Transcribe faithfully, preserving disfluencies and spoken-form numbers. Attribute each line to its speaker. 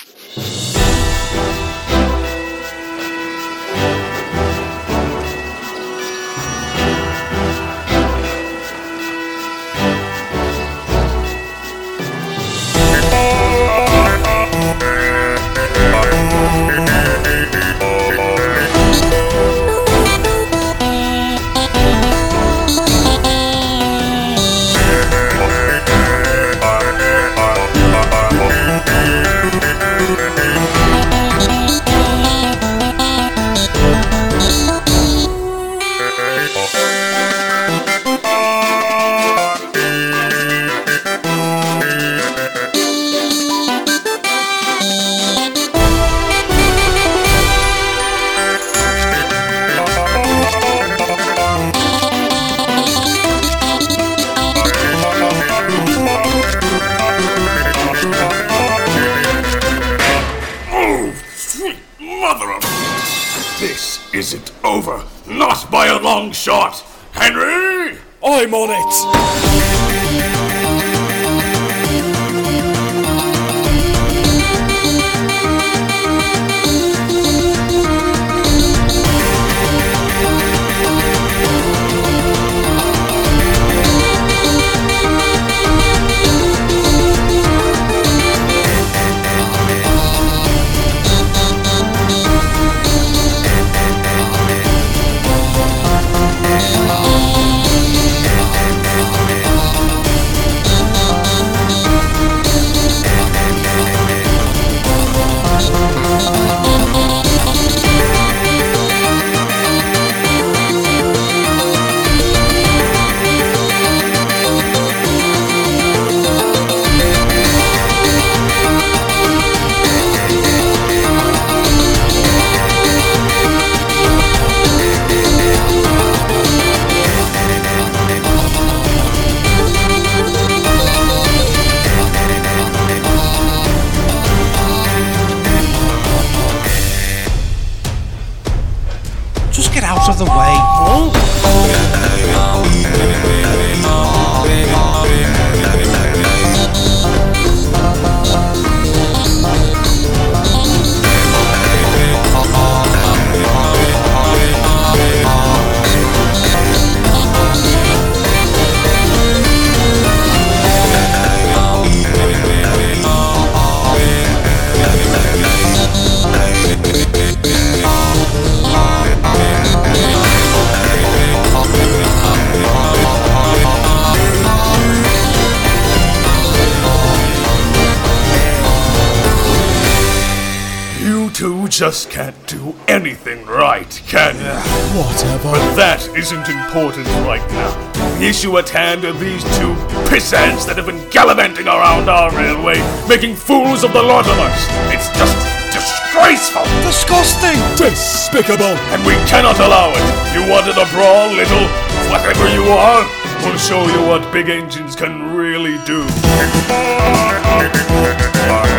Speaker 1: This isn't over. Not by a long shot. Henry!
Speaker 2: I'm on it!
Speaker 3: Just get out of the way. Huh?
Speaker 1: You just can't do anything right, can you?
Speaker 2: Whatever.
Speaker 1: But that isn't important right now. The issue at hand are these two pissants that have been gallivanting around our railway, making fools of the lot of us. It's just disgraceful!
Speaker 3: Disgusting!
Speaker 2: Despicable!
Speaker 1: And we cannot allow it! You wanted a brawl, little whatever you are? We'll show you what big engines can really do.